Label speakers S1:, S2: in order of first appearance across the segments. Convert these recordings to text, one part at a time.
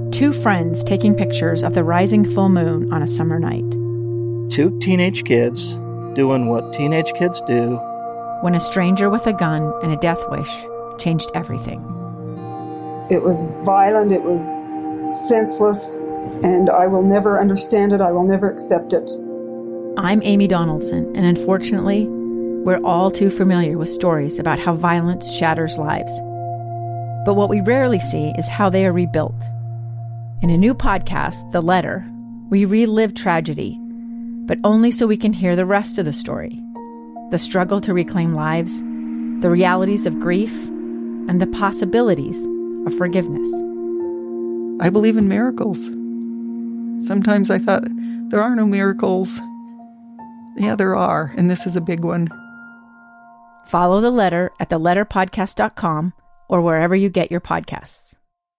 S1: Two friends taking pictures of the rising full moon on a summer night.
S2: Two teenage kids doing what teenage kids do.
S1: When a stranger with a gun and a death wish changed everything.
S3: It was violent, it was senseless, and I will never understand it, I will never accept it.
S1: I'm Amy Donaldson, and unfortunately, we're all too familiar with stories about how violence shatters lives. But what we rarely see is how they are rebuilt. In a new podcast, The Letter, we relive tragedy, but only so we can hear the rest of the story. The struggle to reclaim lives, the realities of grief, and the possibilities of forgiveness.
S4: I believe in miracles. Sometimes I thought, there are no miracles. Yeah, there are, and this is a big one.
S1: Follow The Letter at theletterpodcast.com or wherever you get your podcasts.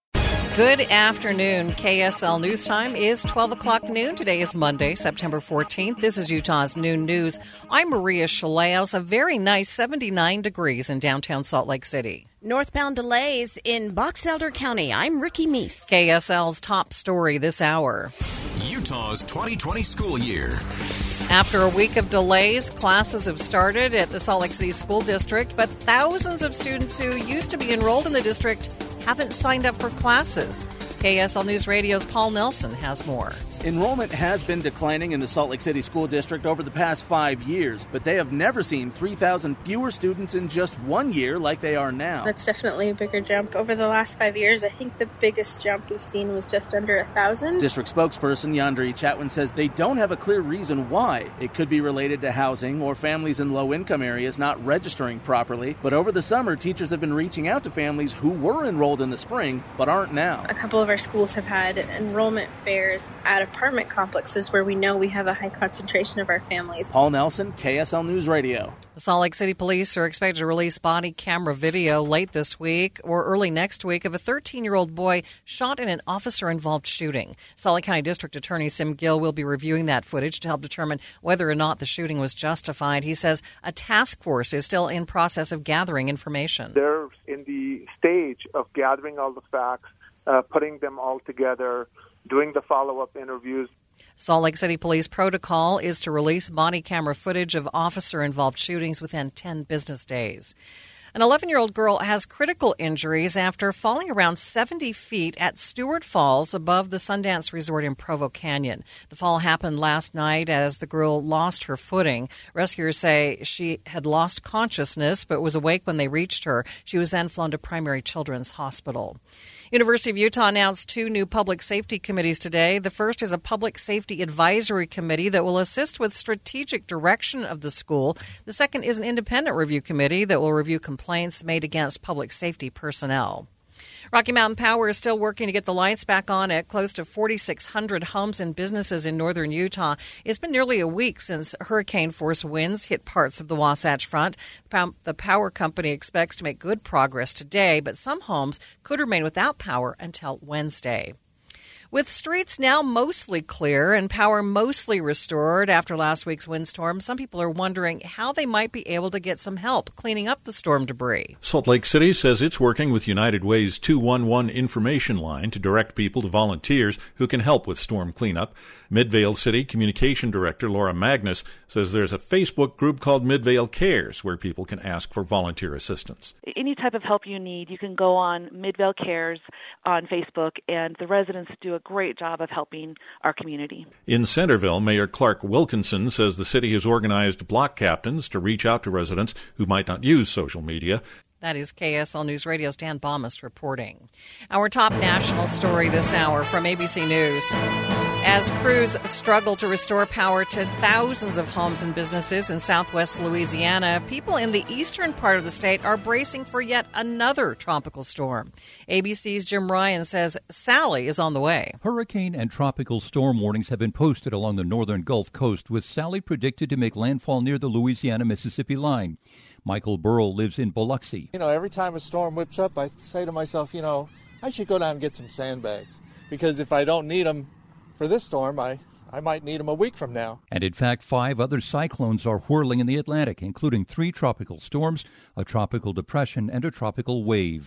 S5: Good afternoon. KSL News Time is 12 o'clock noon. Today is Monday, September 14th. This is Utah's Noon News. I'm Maria Chaleos. A very nice 79 degrees in downtown Salt Lake City.
S6: Northbound delays in Box Elder County. I'm Ricky Meese.
S5: KSL's top story this hour.
S7: Utah's 2020 school year.
S5: After a week of delays, classes have started at the Salt Lake City School District, but thousands of students who used to be enrolled in the district haven't signed up for classes. KSL News Radio's Paul Nelson has more.
S8: Enrollment has been declining in the Salt Lake City School District over the past 5 years, but they have never seen 3,000 fewer students in just 1 year like they are now.
S9: That's definitely a bigger jump. Over the last 5 years, I think the biggest jump we've seen was just under 1,000.
S8: District spokesperson Yandere Chatwin says they don't have a clear reason why. It could be related to housing or families in low-income areas not registering properly, but over the summer, teachers have been reaching out to families who were enrolled in the spring but aren't now.
S9: A couple of our schools have had enrollment fairs at apartment complexes where we know we have a high concentration of our families.
S8: Paul Nelson, KSL News Radio.
S5: The Salt Lake City Police are expected to release body camera video late this week or early next week of a 13-year-old boy shot in an officer-involved shooting. Salt Lake County District Attorney Sim Gill will be reviewing that footage to help determine whether or not the shooting was justified. He says a task force is still in process of gathering information.
S10: They're in the stage of gathering all the facts, putting them all together, doing the follow-up interviews.
S5: Salt Lake City Police protocol is to release body camera footage of officer-involved shootings within 10 business days. An 11-year-old girl has critical injuries after falling around 70 feet at Stewart Falls above the Sundance Resort in Provo Canyon. The fall happened last night as the girl lost her footing. Rescuers say she had lost consciousness but was awake when they reached her. She was then flown to Primary Children's Hospital. University of Utah announced 2 new public safety committees today. The first is a public safety advisory committee that will assist with strategic direction of the school. The second is an independent review committee that will review complaints made against public safety personnel. Rocky Mountain Power is still working to get the lights back on at close to 4,600 homes and businesses in northern Utah. It's been nearly a week since hurricane-force winds hit parts of the Wasatch Front. The power company expects to make good progress today, but some homes could remain without power until Wednesday. With streets now mostly clear and power mostly restored after last week's windstorm, some people are wondering how they might be able to get some help cleaning up the storm debris.
S11: Salt Lake City says it's working with United Way's 211 information line to direct people to volunteers who can help with storm cleanup. Midvale City Communication Director Laura Magnus says there's a Facebook group called Midvale Cares where people can ask for volunteer assistance.
S12: Any type of help you need, you can go on Midvale Cares on Facebook, and the residents do a great job of helping our community. In
S11: Centerville, Mayor Clark Wilkinson says the city has organized block captains to reach out to residents who might not use social media.
S5: That is KSL News Radio's Dan Baumus reporting. Our top national story this hour from ABC News. As crews struggle to restore power to thousands of homes and businesses in southwest Louisiana, people in the eastern part of the state are bracing for yet another tropical storm. ABC's Jim Ryan says Sally is on the way.
S13: Hurricane and tropical storm warnings have been posted along the northern Gulf Coast, with Sally predicted to make landfall near the Louisiana-Mississippi line. Michael Burrell lives in Biloxi.
S14: Every time a storm whips up, I say to myself, I should go down and get some sandbags. Because if I don't need them for this storm, I might need them a week from now.
S13: And in fact, 5 other cyclones are whirling in the Atlantic, including 3 tropical storms, a tropical depression, and a tropical wave.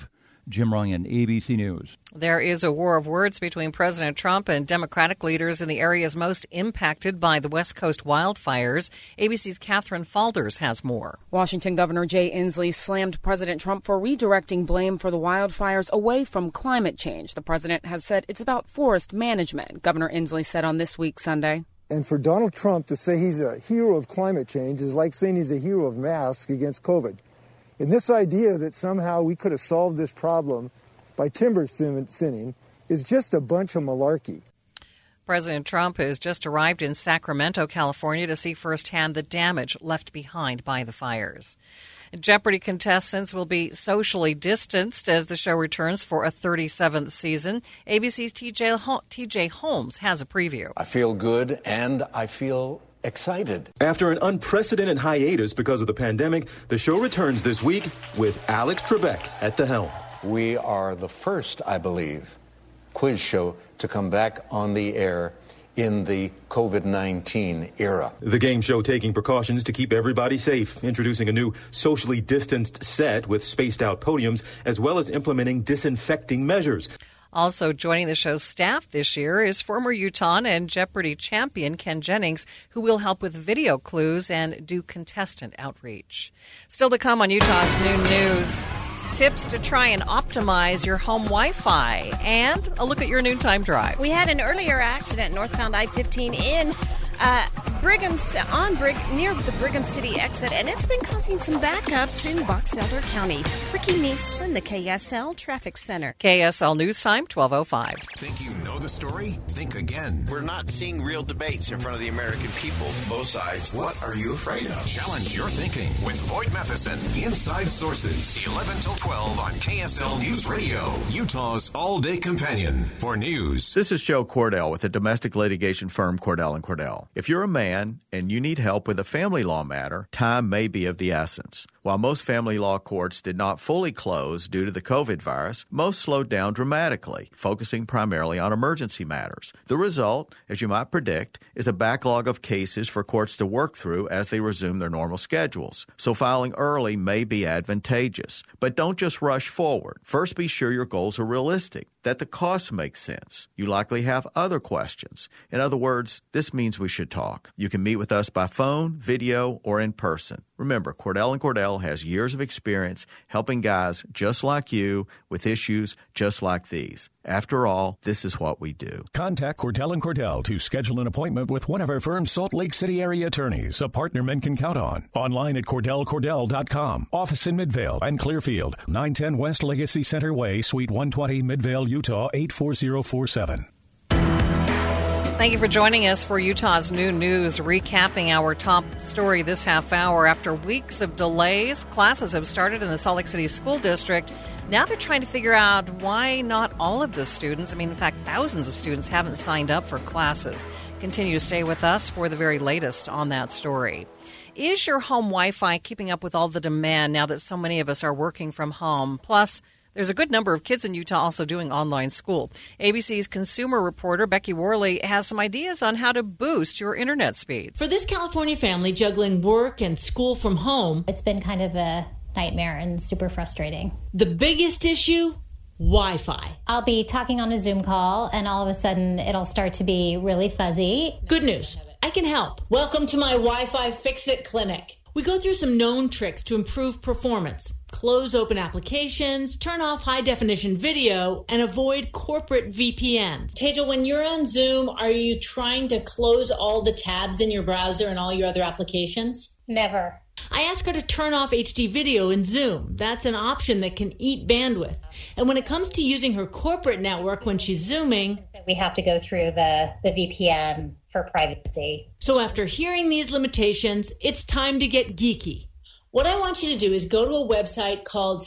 S13: Jim Ryan, ABC News.
S5: There is a war of words between President Trump and Democratic leaders in the areas most impacted by the West Coast wildfires. ABC's Catherine Falders has more.
S15: Washington Governor Jay Inslee slammed President Trump for redirecting blame for the wildfires away from climate change. The president has said it's about forest management, Governor Inslee said on This Week Sunday.
S16: And for Donald Trump to say he's a hero of climate change is like saying he's a hero of masks against COVID. And this idea that somehow we could have solved this problem by timber thinning is just a bunch of malarkey.
S5: President Trump has just arrived in Sacramento, California, to see firsthand the damage left behind by the fires. Jeopardy contestants will be socially distanced as the show returns for a 37th season. ABC's TJ Holmes has a preview.
S17: I feel good and I feel excited.
S18: After an unprecedented hiatus because of the pandemic, the show returns this week with Alex Trebek at the helm.
S17: We are the first, I believe, quiz show to come back on the air in the COVID-19 era.
S18: The game show taking precautions to keep everybody safe, introducing a new socially distanced set with spaced out podiums, as well as implementing disinfecting measures.
S5: Also joining the show's staff this year is former Utah and Jeopardy champion Ken Jennings, who will help with video clues and do contestant outreach. Still to come on Utah's Noon News. Tips to try and optimize your home Wi-Fi and a look at your noontime drive.
S6: We had an earlier accident northbound I-15 in near the Brigham City exit, and it's been causing some backups in Box Elder County. Ricky Neese in the KSL Traffic Center.
S5: KSL News Time, 12:05.
S7: Think you know the story? Think again.
S19: We're not seeing real debates in front of the American people, both sides. What are you afraid of?
S7: Challenge your thinking with Boyd Matheson. Inside Sources, 11 till 12 on KSL News Radio, Utah's all-day companion for news.
S20: This is Joe Cordell with the domestic litigation firm Cordell & Cordell. If you're a man and you need help with a family law matter, time may be of the essence. While most family law courts did not fully close due to the COVID virus, most slowed down dramatically, focusing primarily on emergency matters. The result, as you might predict, is a backlog of cases for courts to work through as they resume their normal schedules. So filing early may be advantageous. But don't just rush forward. First, be sure your goals are realistic, that the costs make sense. You likely have other questions. In other words, this means we should talk. You can meet with us by phone, video, or in person. Remember, Cordell & Cordell has years of experience helping guys just like you with issues just like these. After all, this is what we do.
S21: Contact Cordell & Cordell to schedule an appointment with one of our firm's Salt Lake City area attorneys, a partner men can count on. Online at CordellCordell.com. Office in Midvale and Clearfield, 910 West Legacy Center Way, Suite 120, Midvale, Utah, 84047.
S5: Thank you for joining us for Utah's Noon News, recapping our top story this half hour. After weeks of delays, classes have started in the Salt Lake City School District. Now they're trying to figure out why not all of the students, in fact, thousands of students haven't signed up for classes. Continue to stay with us for the very latest on that story. Is your home Wi-Fi keeping up with all the demand now that so many of us are working from home? Plus, there's a good number of kids in Utah also doing online school. ABC's consumer reporter Becky Worley has some ideas on how to boost your internet speeds.
S22: For this California family juggling work and school from home,
S23: it's been kind of a nightmare and super frustrating.
S22: The biggest issue? Wi-Fi.
S23: I'll be talking on a Zoom call and all of a sudden it'll start to be really fuzzy.
S22: Good news. I can help. Welcome to my Wi-Fi Fix-It clinic. We go through some known tricks to improve performance. Close open applications, turn off high-definition video, and avoid corporate VPNs.
S24: Tejal, when you're on Zoom, are you trying to close all the tabs in your browser and all your other applications?
S23: Never.
S22: I ask her to turn off HD video in Zoom. That's an option that can eat bandwidth. And when it comes to using her corporate network when she's Zooming,
S23: we have to go through the VPN for privacy.
S22: So after hearing these limitations, it's time to get geeky.
S24: What I want you to do is go to a website called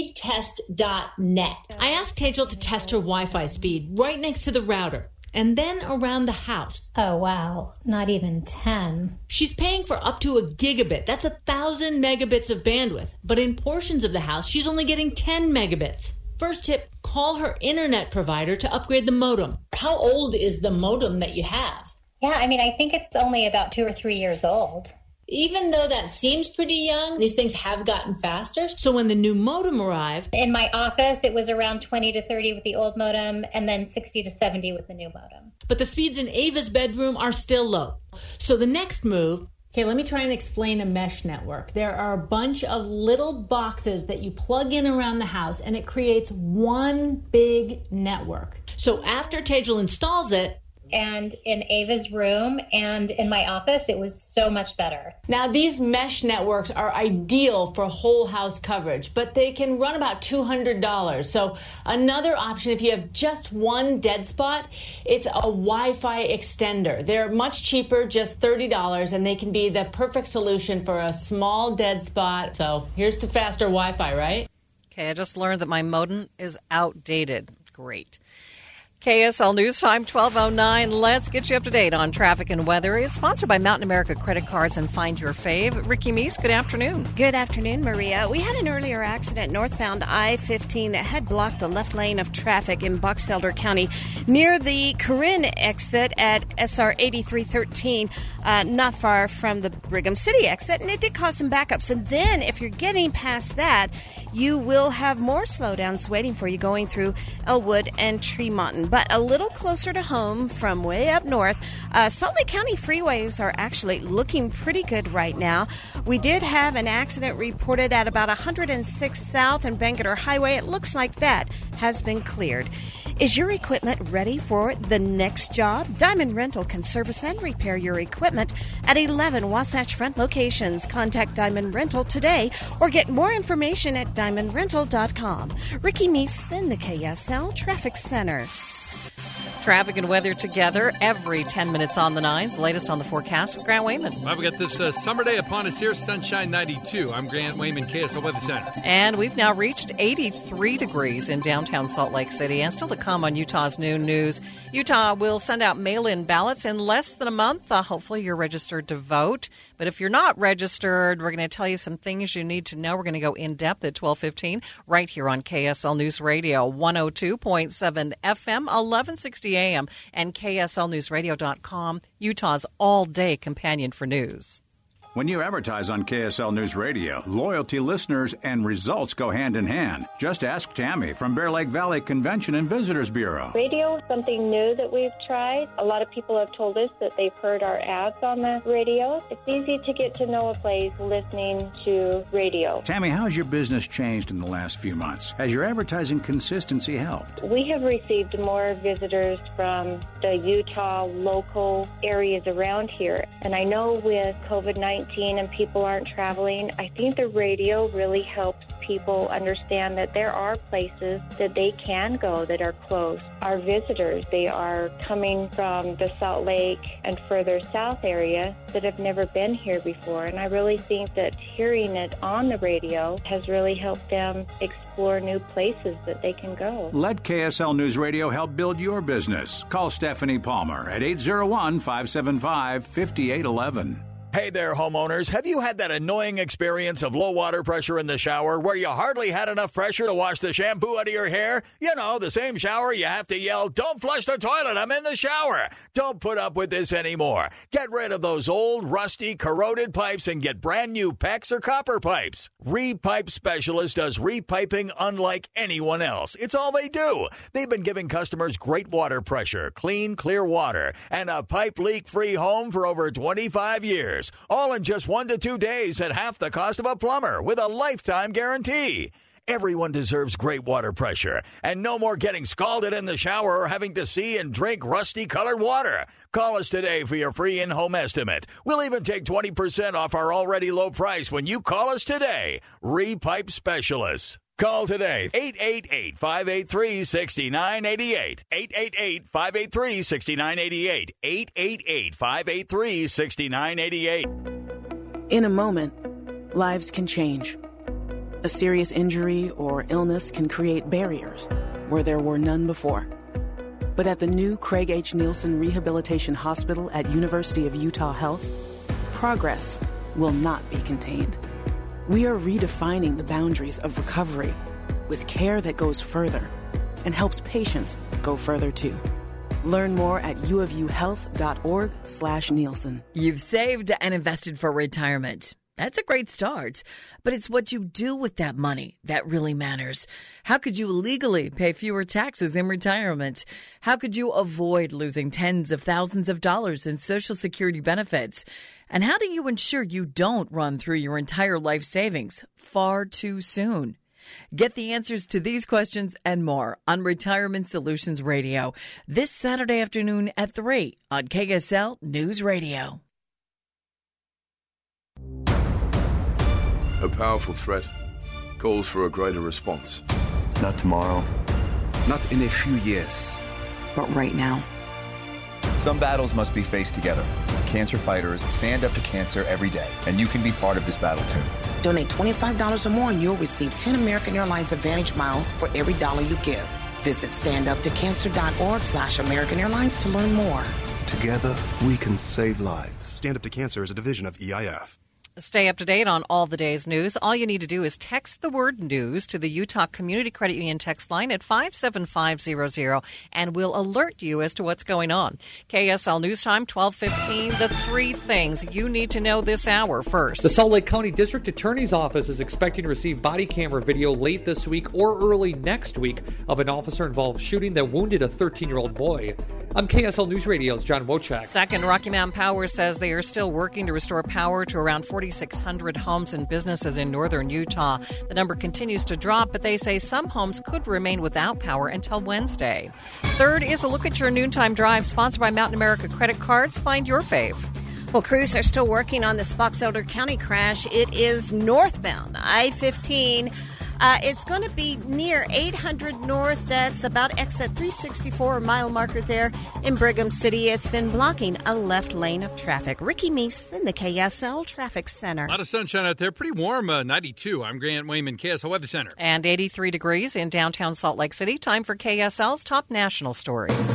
S24: speedtest.net.
S22: I asked Tejal to test her Wi-Fi speed right next to the router and then around the house.
S23: Oh, wow. Not even 10.
S22: She's paying for up to a gigabit. That's 1,000 megabits of bandwidth. But in portions of the house, she's only getting 10 megabits. First tip, call her internet provider to upgrade the modem.
S24: How old is the modem that you have?
S23: Yeah, I think it's only about 2 or 3 years old.
S24: Even though that seems pretty young, these things have gotten faster. So when the new modem arrived...
S23: In my office, it was around 20 to 30 with the old modem and then 60 to 70 with the new modem.
S22: But the speeds in Ava's bedroom are still low. So the next move... Okay, let me try and explain a mesh network. There are a bunch of little boxes that you plug in around the house, and it creates one big network. So after Tejal installs it...
S23: And in Ava's room and in my office, it was so much better.
S22: Now, these mesh networks are ideal for whole house coverage, but they can run about $200. So another option, if you have just one dead spot, it's a Wi-Fi extender. They're much cheaper, just $30, and they can be the perfect solution for a small dead spot. So here's to faster Wi-Fi, right?
S5: Okay, I just learned that my modem is outdated. Great. KSL News Time, 12:09. Let's get you up to date on traffic and weather. It's sponsored by Mountain America Credit Cards and Find Your Fave. Ricky Meese, good afternoon.
S6: Good afternoon, Maria. We had an earlier accident northbound I-15 that had blocked the left lane of traffic in Box Elder County near the Corinne exit at SR 8313, not far from the Brigham City exit, and it did cause some backups. And then if you're getting past that, you will have more slowdowns waiting for you going through Elwood and Tremonton. But a little closer to home from way up north, Salt Lake County freeways are actually looking pretty good right now. We did have an accident reported at about 106 South and Bangerter Highway. It looks like that has been cleared. Is your equipment ready for the next job? Diamond Rental can service and repair your equipment at 11 Wasatch Front locations. Contact Diamond Rental today or get more information at diamondrental.com. Ricky Meese in the KSL Traffic Center.
S5: Traffic and weather together every 10 minutes on the nines. Latest on the forecast with Grant Wayman.
S1: Well, we got this summer day upon us here, sunshine 92. I'm Grant Wayman, KSL Weather Center.
S5: And we've now reached 83 degrees in downtown Salt Lake City. And still to come on Utah's Noon News. Utah will send out mail-in ballots in less than a month. Hopefully you're registered to vote. But if you're not registered, we're going to tell you some things you need to know. We're going to go in-depth at 12:15 right here on KSL News Radio, 102.7 FM, 1160 AM, and KSLNewsRadio.com, Utah's all-day companion for news.
S2: When you advertise on KSL News Radio, loyalty listeners and results go hand in hand. Just ask Tammy from Bear Lake Valley Convention and Visitors Bureau.
S3: Radio is something new that we've tried. A lot of people have told us that they've heard our ads on the radio. It's easy to get to know a place listening to radio.
S2: Tammy, how has your business changed in the last few months? Has your advertising consistency helped?
S3: We have received more visitors from the Utah local areas around here. And I know with COVID-19 and people aren't traveling, I think the radio really helps people understand that there are places that they can go that are close. Our visitors, they are coming from the Salt Lake and further south area that have never been here before. And I really think that hearing it on the radio has really helped them explore new places that they can go.
S2: Let KSL News Radio help build your business. Call Stephanie Palmer at 801-575-5811.
S4: Hey there, homeowners. Have you had that annoying experience of low water pressure in the shower where you hardly had enough pressure to wash the shampoo out of your hair? You know, the same shower you have to yell, "Don't flush the toilet, I'm in the shower." Don't put up with this anymore. Get rid of those old, rusty, corroded pipes and get brand new PEX or copper pipes. Repipe Specialist does repiping unlike anyone else. It's all they do. They've been giving customers great water pressure, clean, clear water, and a pipe leak-free home for over 25 years. All in just 1 to 2 days at half the cost of a plumber with a lifetime guarantee. Everyone deserves great water pressure and no more getting scalded in the shower or having to see and drink rusty-colored water. Call us today for your free in-home estimate. We'll even take 20% off our already low price when you call us today. Repipe Specialists. Call today, 888-583-6988, 888-583-6988, 888-583-6988.
S25: In a moment, lives can change. A serious injury or illness can create barriers where there were none before. But at the new Craig H. Nielsen Rehabilitation Hospital at University of Utah Health, progress will not be contained. We are redefining the boundaries of recovery with care that goes further and helps patients go further too. Learn more at uofuhealth.org/Nielsen.
S8: You've saved and invested for retirement. That's a great start, but it's what you do with that money that really matters. How could you legally pay fewer taxes in retirement? How could you avoid losing tens of thousands of dollars in Social Security benefits? And how do you ensure you don't run through your entire life savings far too soon? Get the answers to these questions and more on Retirement Solutions Radio this Saturday afternoon at 3 on KSL News Radio.
S9: A powerful threat calls for a greater response.
S10: Not tomorrow. Not in a few years.
S25: But right now.
S10: Some battles must be faced together. Cancer fighters stand up to cancer every day, and you can be part of this battle too.
S11: Donate $25 or more and you'll receive 10 American Airlines Advantage miles for every dollar you give. Visit standuptocancer.org/American Airlines to learn more.
S10: Together, we can save lives. Stand Up to Cancer is a division of EIF.
S5: Stay up to date on all the day's news. All you need to do is text the word news to the Utah Community Credit Union text line at 57500, and we'll alert you as to what's going on. KSL News Time, 12:15. The three things you need to know this hour first.
S12: The Salt Lake County District Attorney's Office is expecting to receive body camera video late this week or early next week of an officer-involved shooting that wounded a 13-year-old boy. I'm KSL News Radio's John Wojcik.
S5: Second, Rocky Mountain Power says they are still working to restore power to around 4,600 homes and businesses in northern Utah. The number continues to drop, but they say some homes could remain without power until Wednesday. Third is a look at your noontime drive, sponsored by Mountain America Credit Cards. Find your fave.
S6: Well, crews are still working on this Box Elder County crash. It is northbound, I-15. It's going to be near 800 North. That's about exit 364, mile marker there in Brigham City. It's been blocking a left lane of traffic. Ricky Meese in the KSL Traffic Center.
S1: A lot of sunshine out there. Pretty warm, 92. I'm Grant Wayman, KSL Weather Center.
S5: And 83 degrees in downtown Salt Lake City. Time for KSL's top national stories.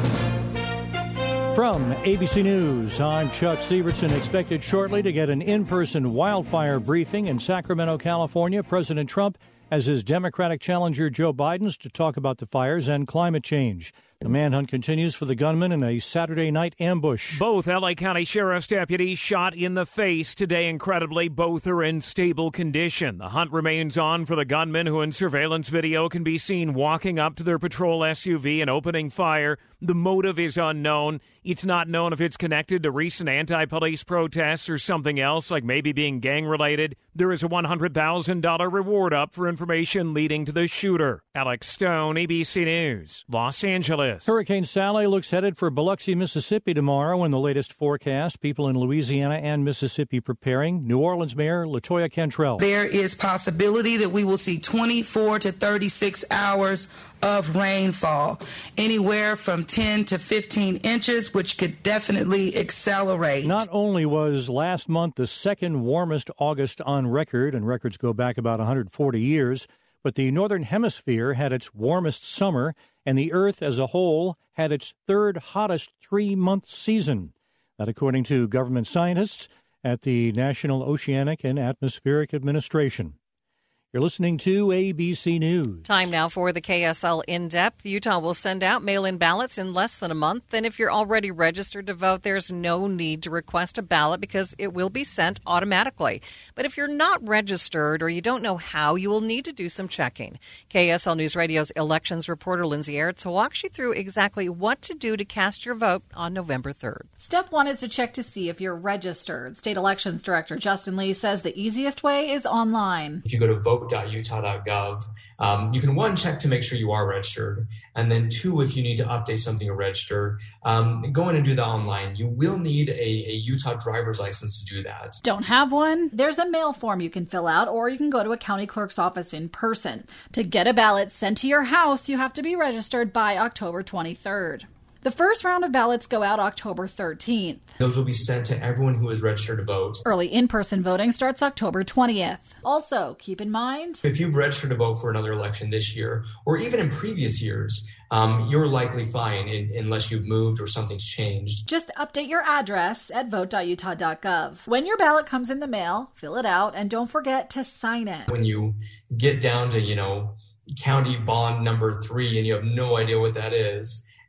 S26: From ABC News, I'm Chuck Sievertson. Expected shortly to get an in-person wildfire briefing in Sacramento, California. President Trump as his Democratic challenger Joe Biden's to talk about the fires and climate change. The manhunt continues for the gunman in a Saturday night ambush.
S27: Both L.A. County Sheriff's deputies shot in the face today. Incredibly, both are in stable condition. The hunt remains on for the gunman, who in surveillance video can be seen walking up to their patrol SUV and opening fire. The motive is unknown. It's not known if it's connected to recent anti-police protests or something else, like maybe being gang-related. There is a $100,000 reward up for information leading to the shooter. Alex Stone, ABC News, Los Angeles.
S26: Hurricane Sally looks headed for Biloxi, Mississippi tomorrow in the latest forecast. People in Louisiana and Mississippi preparing. New Orleans Mayor LaToya Cantrell.
S28: There is possibility that we will see 24 to 36 hours of rainfall, anywhere from 10 to 15 inches, which could definitely accelerate.
S26: Not only was last month the second warmest August on record, and records go back about 140 years, but the Northern Hemisphere had its warmest summer, and the Earth as a whole had its third hottest 3-month season. That according to government scientists at the National Oceanic and Atmospheric Administration. You're listening to ABC News.
S5: Time now for the KSL In-Depth. Utah will send out mail-in ballots in less than a month. And if you're already registered to vote, there's no need to request a ballot because it will be sent automatically. But if you're not registered or you don't know how, you will need to do some checking. KSL News Radio's elections reporter Lindsay Aerts walks you through exactly what to do to cast your vote on November 3rd.
S29: Step 1 is to check to see if you're registered. State Elections Director Justin Lee says the easiest way is online.
S30: If you go to vote.utah.gov, you can, 1, check to make sure you are registered, and then 2, if you need to update something or register, go in and do that online. You will need a Utah driver's license to do that.
S29: Don't have one? There's a mail form you can fill out, or you can go to a county clerk's office in person. To get a ballot sent to your house, you have to be registered by October 23rd. The first round of ballots go out October 13th.
S30: Those will be sent to everyone who is registered to vote.
S29: Early in-person voting starts October 20th. Also, keep in mind,
S30: if you've registered to vote for another election this year, or even in previous years, you're likely fine unless you've moved or something's changed.
S29: Just update your address at vote.utah.gov. When your ballot comes in the mail, fill it out, and don't forget to sign it.
S30: When you get down to, county bond number 3 and you have no idea what that is,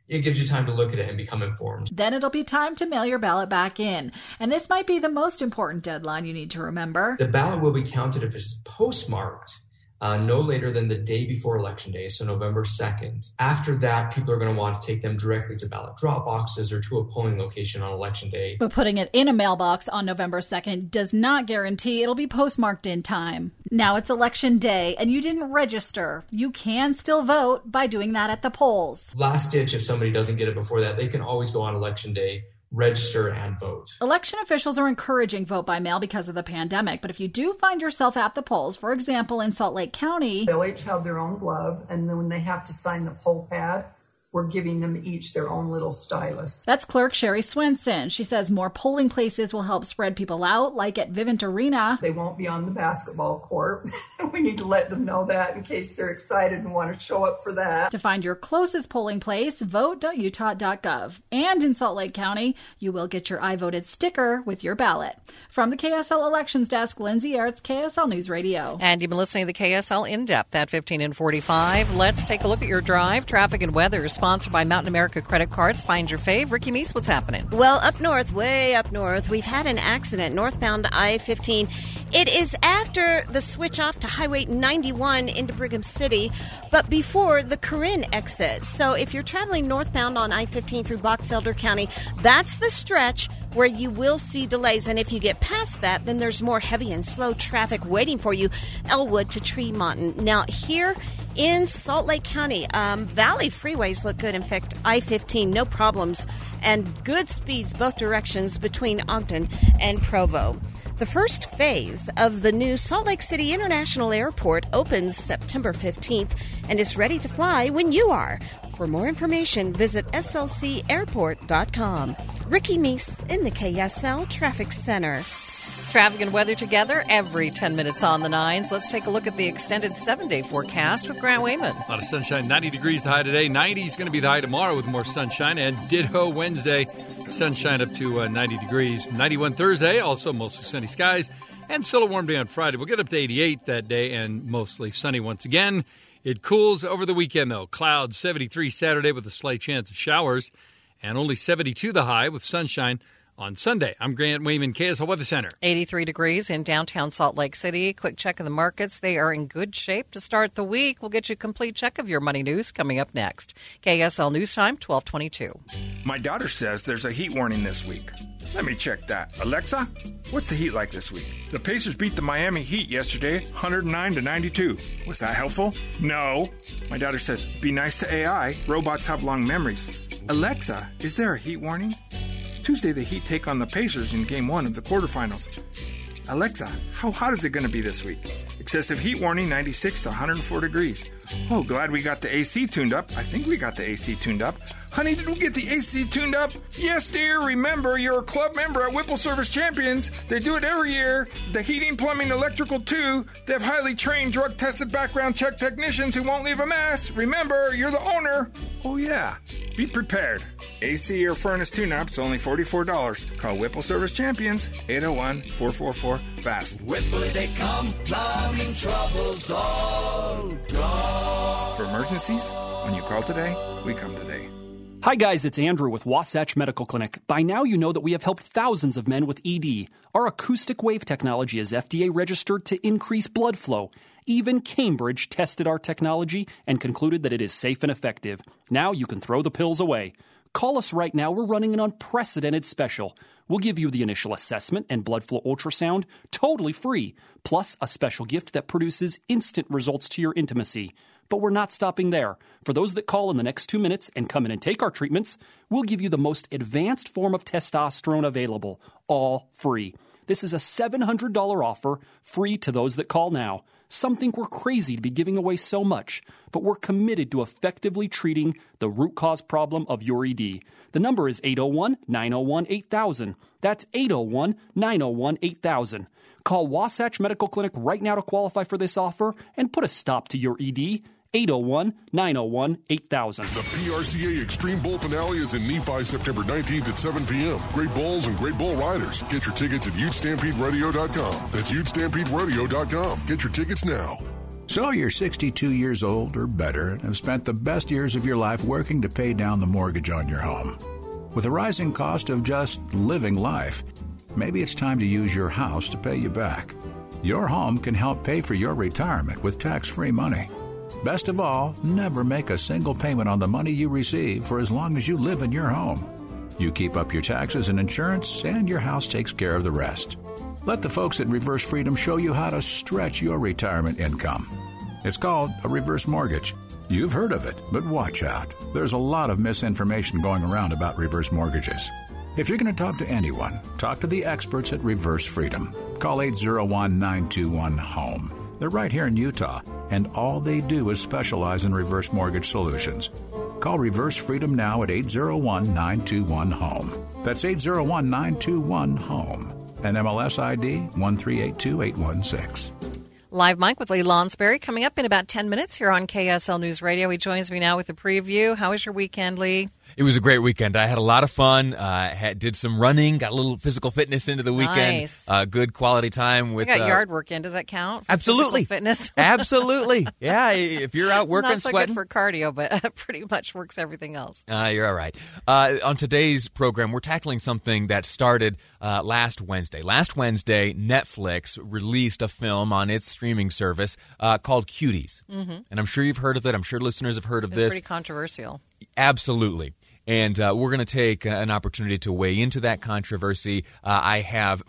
S30: it gives you time to look at it and become informed.
S29: Then it'll be time to mail your ballot back in. And this might be the most important deadline you need to remember.
S30: The ballot will be counted if it's postmarked no later than the day before Election Day, so November 2nd. After that, people are going to want to take them directly to ballot drop boxes or to a polling location on Election Day.
S29: But putting it in a mailbox on November 2nd does not guarantee it'll be postmarked in time. Now it's Election Day and you didn't register. You can still vote by doing that at the polls.
S30: Last ditch, if somebody doesn't get it before that, they can always go on Election Day, register, and vote.
S29: Election officials are encouraging vote by mail because of the pandemic, but if you do find yourself at the polls, for example, in Salt Lake County,
S7: they'll each have their own glove, and then when they have to sign the poll pad, we're giving them each their own little stylus.
S29: That's Clerk Sherry Swenson. She says more polling places will help spread people out, like at Vivint Arena.
S7: They won't be on the basketball court. We need to let them know that in case they're excited and want to show up for that.
S29: To find your closest polling place, vote.utah.gov. And in Salt Lake County, you will get your I Voted sticker with your ballot. From the KSL Elections Desk, Lindsay Aerts, KSL News Radio.
S5: And you've been listening to the KSL In-Depth at 15 and 45. Let's take a look at your drive. Traffic and weather is sponsored by Mountain America Credit Cards. Find your fave. Ricky Meese, what's happening?
S6: Well, up north, way up north, we've had an accident northbound I-15. It is after the switch off to Highway 91 into Brigham City, but before the Corinne exit. So if you're traveling northbound on I-15 through Box Elder County, that's the stretch where you will see delays. And if you get past that, then there's more heavy and slow traffic waiting for you, Elwood to Tremont. Now, here in Salt Lake County, Valley freeways look good. In fact, I-15, no problems, and good speeds both directions between Ogden and Provo. The first phase of the new Salt Lake City International Airport opens September 15th and is ready to fly when you are. For more information, visit slcairport.com. Ricky Meese in the KSL Traffic Center.
S5: Traffic and weather together every 10 minutes on the nines. Let's take a look at the extended 7-day forecast with Grant Wayman.
S1: A lot of sunshine, 90 degrees the high today. 90 is going to be the high tomorrow with more sunshine. And ditto Wednesday, sunshine up to 90 degrees. 91 Thursday, also mostly sunny skies. And still a warm day on Friday. We'll get up to 88 that day and mostly sunny once again. It cools over the weekend, though. Clouds, 73 Saturday with a slight chance of showers. And only 72 the high with sunshine on Sunday. I'm Grant Wayman, KSL Weather Center.
S5: 83 degrees in downtown Salt Lake City. Quick check of the markets. They are in good shape to start the week. We'll get you a complete check of your money news coming up next. KSL News Time, 12:22.
S13: My daughter says there's a heat warning this week. Let me check that. Alexa, what's the heat like this week? The Pacers beat the Miami Heat yesterday, 109-92. Was that helpful? No. My daughter says, be nice to AI. Robots have long memories. Alexa, is there a heat warning? Tuesday, the Heat take on the Pacers in Game 1 of the quarterfinals. Alexa, how hot is it going to be this week? Excessive heat warning, 96 to 104 degrees. Oh, glad we got the AC tuned up. I think we got the AC tuned up. Honey, did we get the AC tuned up? Yes, dear. Remember, you're a club member at Whipple Service Champions. They do it every year. The heating, plumbing, electrical, too. They have highly trained, drug-tested background check technicians who won't leave a mess. Remember, you're the owner. Oh, yeah. Be prepared. AC or furnace tune-up's only $44. Call Whipple Service Champions, 801-444-FAST.
S14: Whipple, they come, plumbing troubles all gone.
S13: For emergencies, when you call today, we come today.
S15: Hi guys, it's Andrew with Wasatch Medical Clinic. By now you know that we have helped thousands of men with ED. Our acoustic wave technology is FDA registered to increase blood flow. Even Cambridge tested our technology and concluded that it is safe and effective. Now you can throw the pills away. Call us right now. We're running an unprecedented special. We'll give you the initial assessment and blood flow ultrasound totally free, plus a special gift that produces instant results to your intimacy. But we're not stopping there. For those that call in the next 2 minutes and come in and take our treatments, we'll give you the most advanced form of testosterone available, all free. This is a $700 offer, free to those that call now. Some think we're crazy to be giving away so much, but we're committed to effectively treating the root cause problem of your ED. The number is 801-901-8000. That's 801-901-8000. Call Wasatch Medical Clinic right now to qualify for this offer and put a stop to your ED. 801-901-8000.
S16: The PRCA Extreme Bowl finale is in Nephi September 19th at 7 p.m. Great Bowls and Great Bowl Riders. Get your tickets at UteStampedeRadio.com. That's UteStampedeRadio.com. Get your tickets now.
S2: So you're 62 years old or better and have spent the best years of your life working to pay down the mortgage on your home. With the rising cost of just living life, maybe it's time to use your house to pay you back. Your home can help pay for your retirement with tax-free money. Best of all, never make a single payment on the money you receive for as long as you live in your home. You keep up your taxes and insurance, and your house takes care of the rest. Let the folks at Reverse Freedom show you how to stretch your retirement income. It's called a reverse mortgage. You've heard of it, but watch out. There's a lot of misinformation going around about reverse mortgages. If you're going to talk to anyone, talk to the experts at Reverse Freedom. Call 801-921-HOME. They're right here in Utah, and all they do is specialize in reverse mortgage solutions. Call Reverse Freedom now at 801-921-HOME. That's 801-921-HOME. And MLS ID 1382816.
S5: Live Mike with Lee Lonsberry coming up in about 10 minutes here on KSL News Radio. He joins me now with the preview. How was your weekend, Lee?
S3: It was a great weekend. I had a lot of fun. Did some running, got a little physical fitness into the weekend.
S5: Nice.
S3: Good quality time with.
S5: You got yard work in. Does that count? For
S3: absolutely.
S5: Fitness.
S3: Absolutely. Yeah. If you're out working,
S5: not so
S3: sweating.
S5: good for cardio, but pretty much works everything else.
S3: You're all right. On today's program, we're tackling something that started last Wednesday. Last Wednesday, Netflix released a film on its streaming service called Cuties. Mm-hmm. And I'm sure you've heard of it. I'm sure listeners have heard of this.
S5: It's pretty controversial.
S3: Absolutely. And we're going to take an opportunity to weigh into that controversy. I've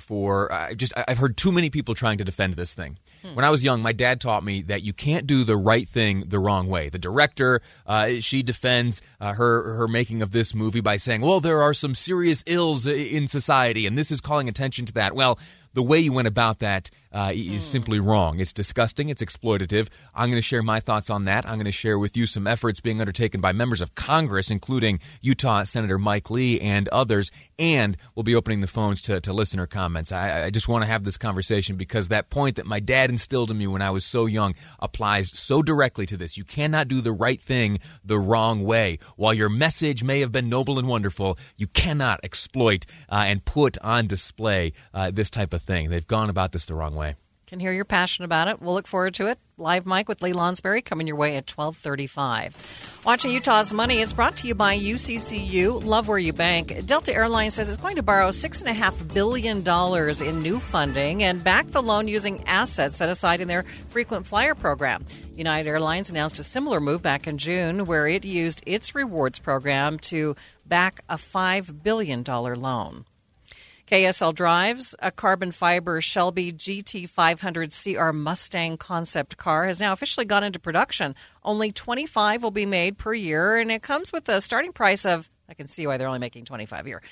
S3: heard too many people trying to defend this thing. When I was young, my dad taught me that you can't do the right thing the wrong way. The director, she defends her making of this movie by saying, well, there are some serious ills in society, and this is calling attention to that. Well, the way you went about that is simply wrong. It's disgusting. It's exploitative. I'm going to share my thoughts on that. I'm going to share with you some efforts being undertaken by members of Congress, including Utah Senator Mike Lee and others, and we'll be opening the phones to listener comments. I just want to have this conversation because that point that my dad instilled in me when I was so young applies so directly to this. You cannot do the right thing the wrong way. While your message may have been noble and wonderful, you cannot exploit and put on display this type of thing. They've gone about this the wrong way.
S5: Can hear you're passionate about it. We'll look forward to it. Live Mike with Lee Lonsberry coming your way at 12:35. Watching Utah's Money is brought to you by UCCU. Love where you bank. Delta Airlines says it's going to borrow $6.5 billion in new funding and back the loan using assets set aside in their frequent flyer program. United Airlines announced a similar move back in June where it used its rewards program to back a $5 billion loan. KSL drives a carbon fiber Shelby GT500 CR Mustang concept car has now officially gone into production. Only 25 will be made per year, and it comes with a starting price of, I can see why they're only making 25 a year,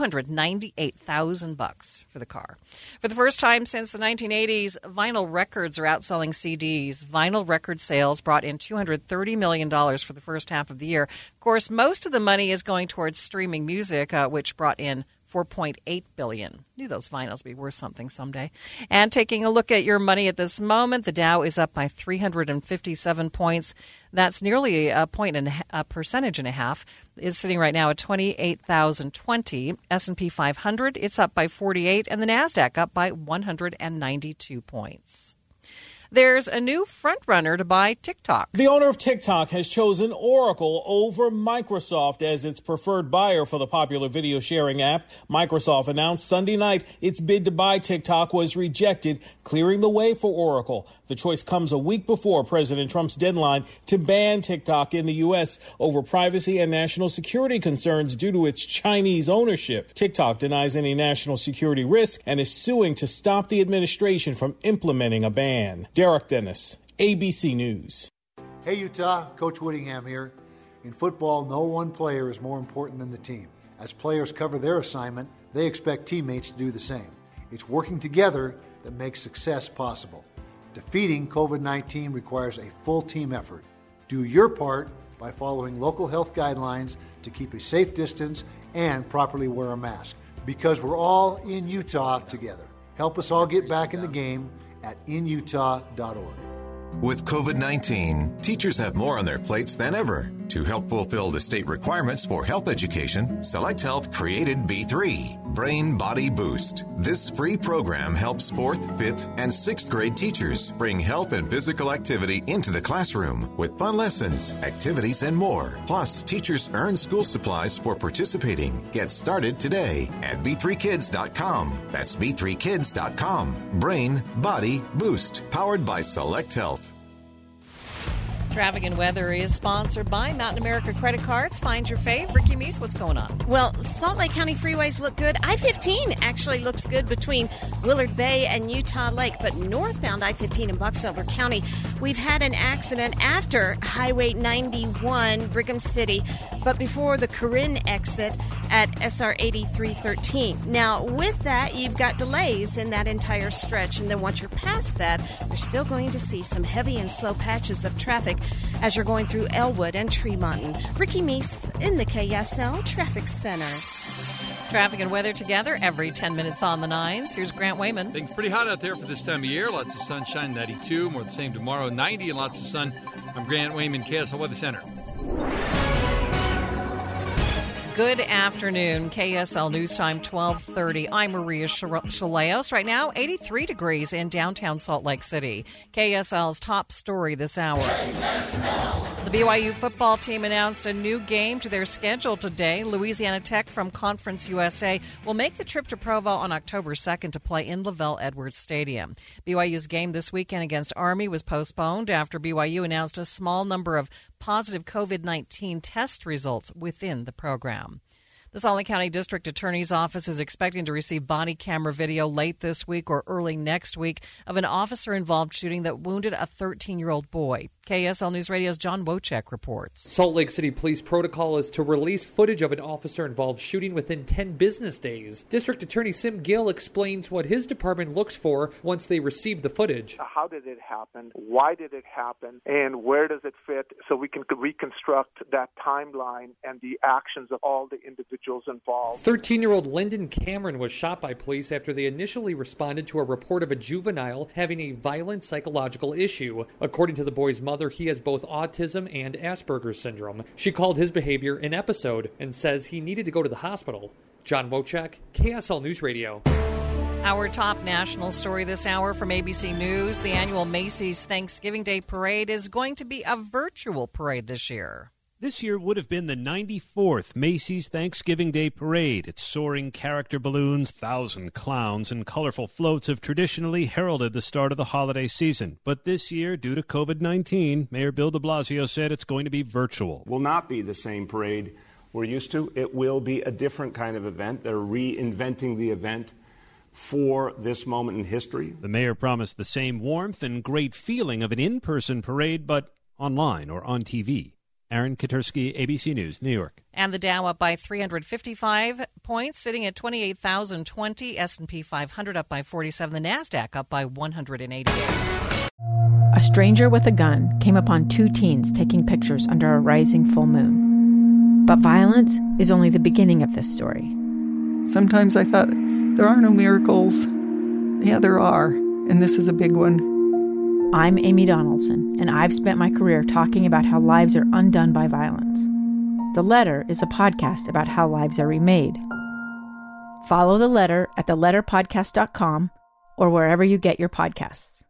S5: $298,000 for the car. For the first time since the 1980s, vinyl records are outselling CDs. Vinyl record sales brought in $230 million for the first half of the year. Of course, most of the money is going towards streaming music, which brought in $4.8 billion. Knew those vinyls would be worth something someday. And taking a look at your money at this moment, the Dow is up by 357 points. That's nearly a percentage and a half. It's sitting right now at 28,020. S&P 500, it's up by 48, and the NASDAQ up by 192 points. There's a new frontrunner to buy TikTok.
S17: The owner of TikTok has chosen Oracle over Microsoft as its preferred buyer for the popular video sharing app. Microsoft announced Sunday night its bid to buy TikTok was rejected, clearing the way for Oracle. The choice comes a week before President Trump's deadline to ban TikTok in the U.S. over privacy and national security concerns due to its Chinese ownership. TikTok denies any national security risk and is suing to stop the administration from implementing a ban. Derek Dennis, ABC News.
S18: Hey, Utah. Coach Whittingham here. In football, no one player is more important than the team. As players cover their assignment, they expect teammates to do the same. It's working together that makes success possible. Defeating COVID-19 requires a full team effort. Do your part by following local health guidelines to keep a safe distance and properly wear a mask. Because we're all in Utah together. Help us all get back in the game at inutah.org.
S4: With COVID-19, teachers have more on their plates than ever. To help fulfill the state requirements for health education, Select Health created B3, Brain Body Boost. This free program helps 4th, 5th, and 6th grade teachers bring health and physical activity into the classroom with fun lessons, activities, and more. Plus, teachers earn school supplies for participating. Get started today at b3kids.com. That's b3kids.com. Brain Body Boost, powered by Select Health.
S5: Traffic and weather is sponsored by Mountain America Credit Cards. Find your fave. Ricky Meese, what's going on?
S6: Well, Salt Lake County freeways look good. I-15 actually looks good between Willard Bay and Utah Lake, but northbound I-15 in Box Elder County, we've had an accident after Highway 91, Brigham City, but before the Corinne exit at SR 8313. Now, with that, you've got delays in that entire stretch, and then once you're past that, you're still going to see some heavy and slow patches of traffic as you're going through Elwood and Tremonton. Ricky Meese in the KSL Traffic Center.
S5: Traffic and weather together every 10 minutes on the 9s. Here's Grant Wayman.
S1: Things pretty hot out there for this time of year. Lots of sunshine, 92. More the same tomorrow, 90, and lots of sun. I'm Grant Wayman, KSL Weather Center.
S5: Good afternoon. KSL News Time, 12:30. I'm Maria Chaleos. Right now, 83 degrees in downtown Salt Lake City. KSL's top story this hour. The BYU football team announced a new game to their schedule today. Louisiana Tech from Conference USA will make the trip to Provo on October 2nd to play in Lavelle Edwards Stadium. BYU's game this weekend against Army was postponed after BYU announced a small number of positive COVID-19 test results within the program. The Salt Lake County District Attorney's Office is expecting to receive body camera video late this week or early next week of an officer-involved shooting that wounded a 13-year-old boy. KSL News Radio's John Wojcik reports.
S12: Salt Lake City Police protocol is to release footage of an officer-involved shooting within 10 business days. District Attorney Sim Gill explains what his department looks for once they receive the footage.
S8: How did it happen? Why did it happen? And where does it fit? So we can reconstruct that timeline and the actions of all the individuals involved.
S12: 13-year-old Lyndon Cameron was shot by police after they initially responded to a report of a juvenile having a violent psychological issue. According to the boy's mother, he has both autism and Asperger's syndrome. She called his behavior an episode and says he needed to go to the hospital. John Wojcik, KSL News Radio.
S5: Our top national story this hour from ABC News. The annual Macy's Thanksgiving Day Parade is going to be a virtual parade this year.
S9: This year would have been the 94th Macy's Thanksgiving Day Parade. Its soaring character balloons, 1,000 clowns, and colorful floats have traditionally heralded the start of the holiday season. But this year, due to COVID-19, Mayor Bill de Blasio said it's going to be virtual.
S19: Will not be the same parade we're used to. It will be a different kind of event. They're reinventing the event for this moment in history.
S9: The mayor promised the same warmth and great feeling of an in-person parade, but online or on TV. Aaron Katursky, ABC News, New York.
S5: And the Dow up by 355 points, sitting at 28,020. S&P 500 up by 47. The NASDAQ up by 188.
S20: A stranger with a gun came upon two teens taking pictures under a rising full moon. But violence is only the beginning of this story.
S21: Sometimes I thought, there are no miracles. Yeah, there are, and this is a big one.
S20: I'm Amy Donaldson, and I've spent my career talking about how lives are undone by violence. The Letter is a podcast about how lives are remade. Follow The Letter at theletterpodcast.com or wherever you get your podcasts.